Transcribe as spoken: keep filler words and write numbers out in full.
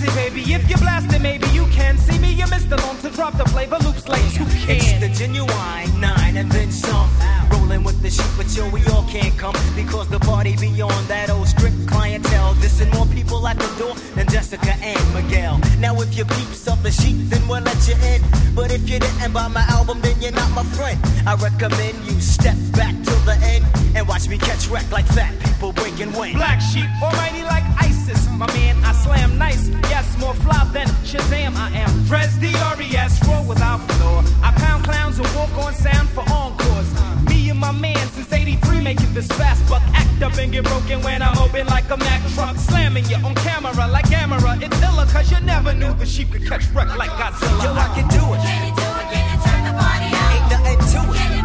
nasty, baby. If you're blasted, maybe you can see me. You missed the long to drop the flavor loops like you can. It's the genuine nine and then some. Rolling with the shit, but yo, we all can't come because the party beyond that old strict clientele. This and more people at the door than Jessica and Miguel. Now if you peeps of the sheep, then we'll let you in. But if you didn't buy my album, then you're not my friend. I recommend you step back till the end and watch me catch wreck like fat people breaking wind. Black sheep, almighty like ISIS. My man, I slam nice. Yes, more fly than Shazam. I am Dres D R E S, roll without flaw. I pound clowns and walk on sound for encores. Me and my man since eighty-three making this fast buck. Act up and get broken when I'm open like a Mack truck. Slamming you on camera like camera. It's illa cause you never knew the sheep could catch wreck like Godzilla. Yo, I can do it. Can you do it? Can you turn the party out? Ain't nothing to it. Can